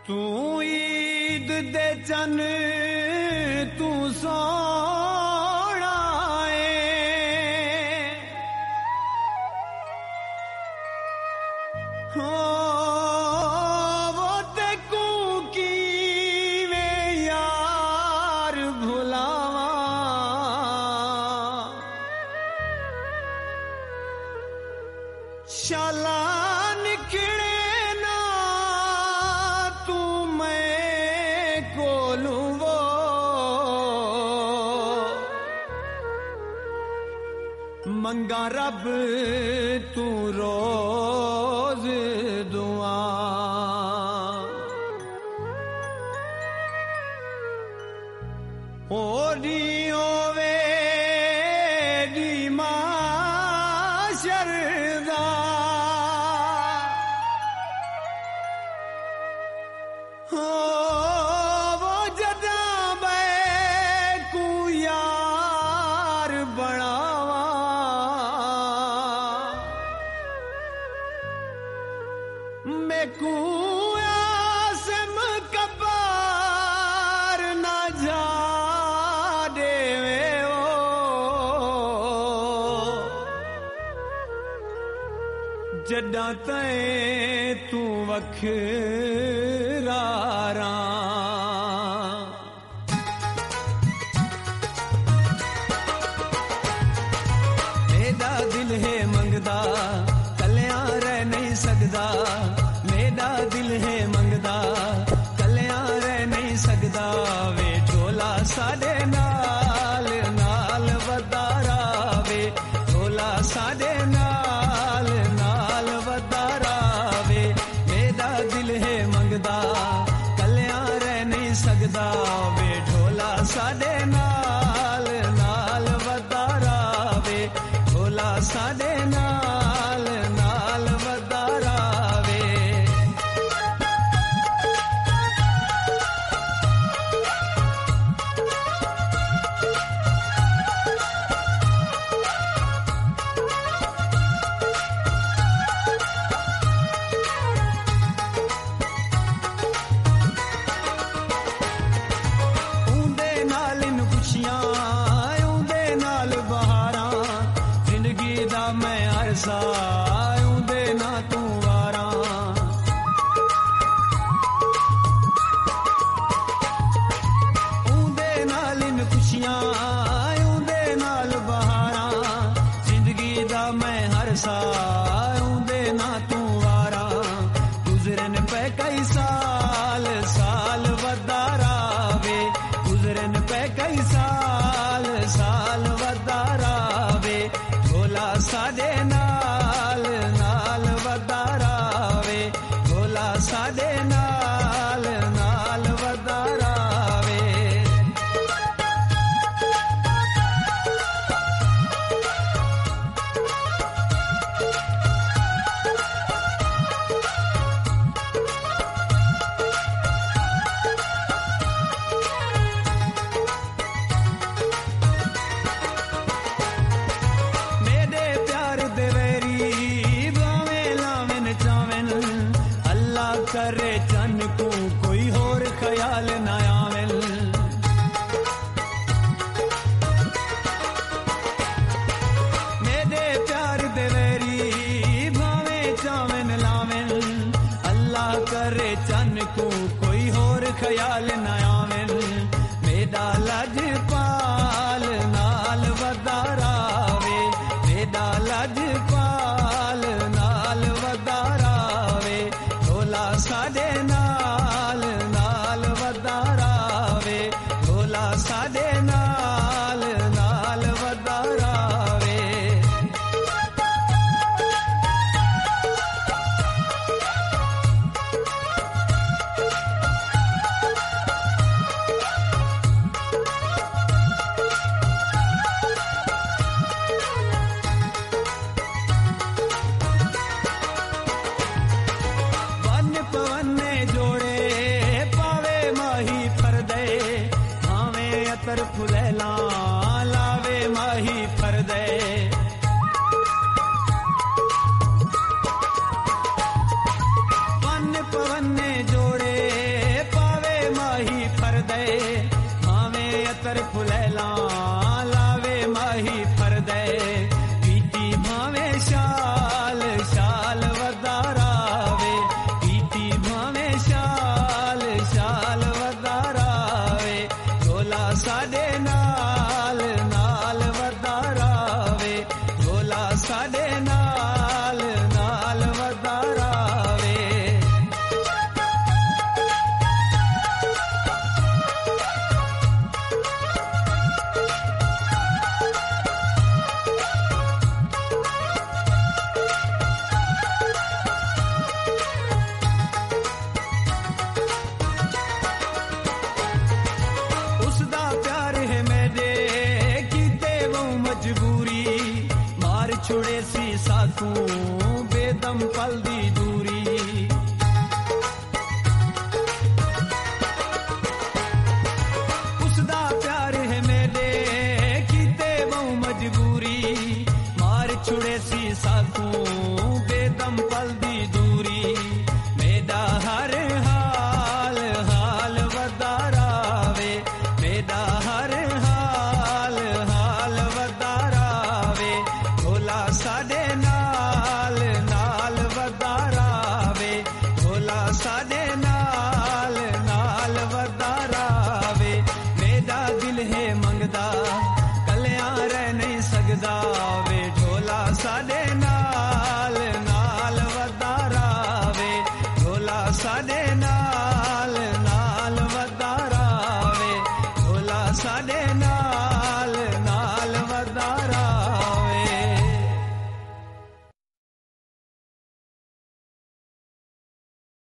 तू ईद दे चन तू सोना हो वो ते को की वे यार भुलावा शाला निकले ना तू मैं कोलू वो मंगा रब तू रोज दुआ ओडी ओवे दी माशरदा हो वो जदा बैकू यार बनावा मैकू आसम कबार ना जा देवे ओ जदा तै तू वखरा मेरा दिल है मंगदा कलियां रह नहीं सकदा मेरा दिल है मंगदा कलियां रह नहीं सकदा वे ढोला साडे नाल नाल वदारा वे ढोला साडे नाल नाल वदारा वे मेरा दिल है मंगदा कलियां रह नहीं सकदा वे ढोला साडे नाल नाल वदारा वे ढोला साडे नाल नाल वदारा वे ऊंदे नाल इन खुशियां ऊंदे नाल बहारां जिंदगी दा मैं अरसा ऊंदे ना तू वारा ऊंदे नाल इन खुशियां ऊंदे नाल बहारां जिंदगी दा मैं हरसा ऊंदे ना तू वारा गुजरन पे कई साल साल वदारा वे गुजरन पे कई साल साल वदारा वे ढोला साडे नाल नाल वदारा वे ढोला साडे नाल नाल वदारा वे मेरे प्यार देवेरी बावे लावन चावन अल्लाह करे चन को कोई होर ख्याल ना आवन मेरे प्यार देवेरी बावे चावन लावन अल्लाह करे चन को कोई होर ख्याल ना आवन मेरा लजपाल नाल वदारा वे मेरा लजपाल नाल वदारा वे ढोला साडे नाल नाल वदारा वे ढोला साडे नाल नाल वदारा वे छुड़े सी साकू बेदम पल दी दूरी उसदा प्यार है मेरे कीते बहु मजबूरी मार छुड़े सी साकू